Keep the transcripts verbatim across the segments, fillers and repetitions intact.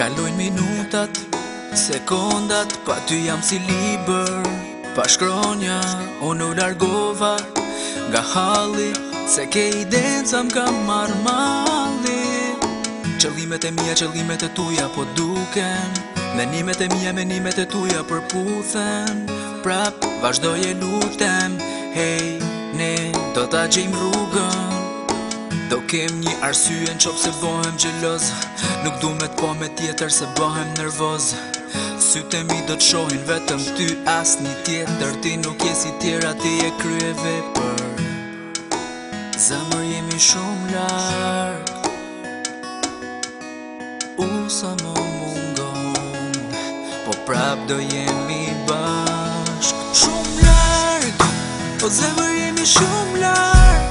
Kalojnë minutat, sekondat, pa ty jam si liber. Pa shkronja, unë u largova nga halli, se ke idenë sa m'ka marrë malli. Qëllimet e mija, qëllimet e tuja po duken, menimet e mija, menimet e tuja përputhen. Prap, vazhdoj e lutem, hej, ne do ta gjejmë rrugën. Do kem një arsye n'qop se bohem gjeloz, nuk du me t'po me tjetër se bohem nervoz. Sytë e mi do t'shohin vetëm ty, as një tjetër. Ti nuk je si tjera, ti e krye vepër. Zemër jemi shumë larg, u sa më mungon, po prap do jemi bashk. Shumë larg, po zemër jemi shumë larg,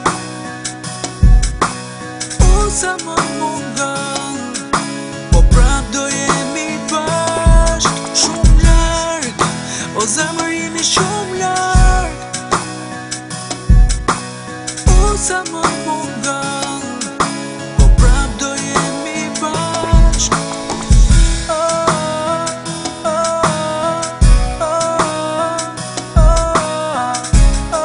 u sa më mungon, po prap do jemi bashk. Shumë larg, o zemër jemi shumë larg, u sa më mungon, po prap do jemi bashk. Oh, oh, oh, oh,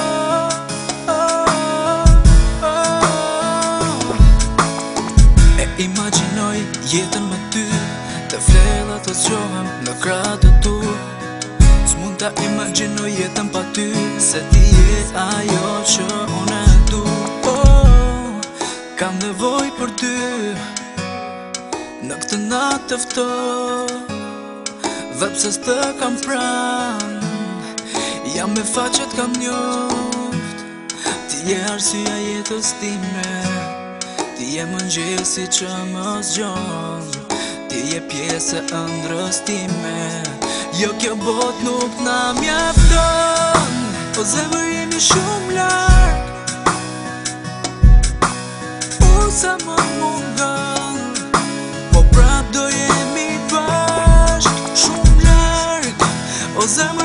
oh, oh. E imaginoj jetën me ty, të flela të zgjohem në kratë të tu. S'mund ta imaginoj jetën pa ty, se ti je ajo që unë e du. Oh, kam nevoj për ty, në këtë natë të ftohtë, dhe pse s'të kam pran, jam me faqet kam njoft. Ti je arsyeja jetës time, ti je mëngjesi që më zgjon, ti je pjesë e ëndrrës time. Jo, kjo bot nuk na mjafton, po zemër jemi shumë larg, u sa më mungon, po prap do jemi bashk. Shumë larg, o zemër